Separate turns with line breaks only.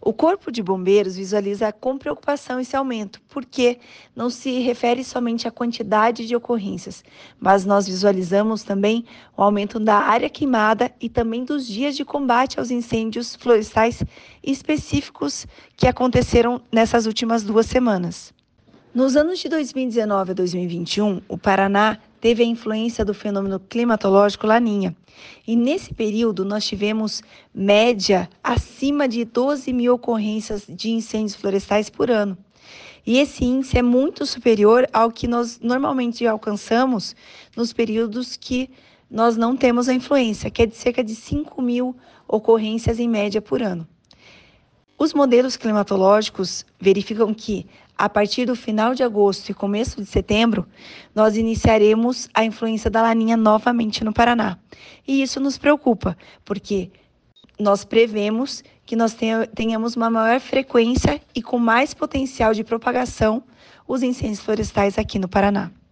O Corpo de Bombeiros visualiza com preocupação esse aumento, porque não se refere somente à quantidade de ocorrências, mas nós visualizamos também o aumento da área queimada e também dos dias de combate aos incêndios florestais específicos que aconteceram nessas últimas 2 semanas. Nos anos de 2019 a 2021, o Paraná teve a influência do fenômeno climatológico Laninha. E nesse período, nós tivemos média acima de 12 mil ocorrências de incêndios florestais por ano. E esse índice é muito superior ao que nós normalmente alcançamos nos períodos que nós não temos a influência, que é de cerca de 5 mil ocorrências em média por ano. Os modelos climatológicos verificam que, a partir do final de agosto e começo de setembro, nós iniciaremos a influência da Laninha novamente no Paraná. E isso nos preocupa, porque nós prevemos que nós tenhamos uma maior frequência e com mais potencial de propagação os incêndios florestais aqui no Paraná.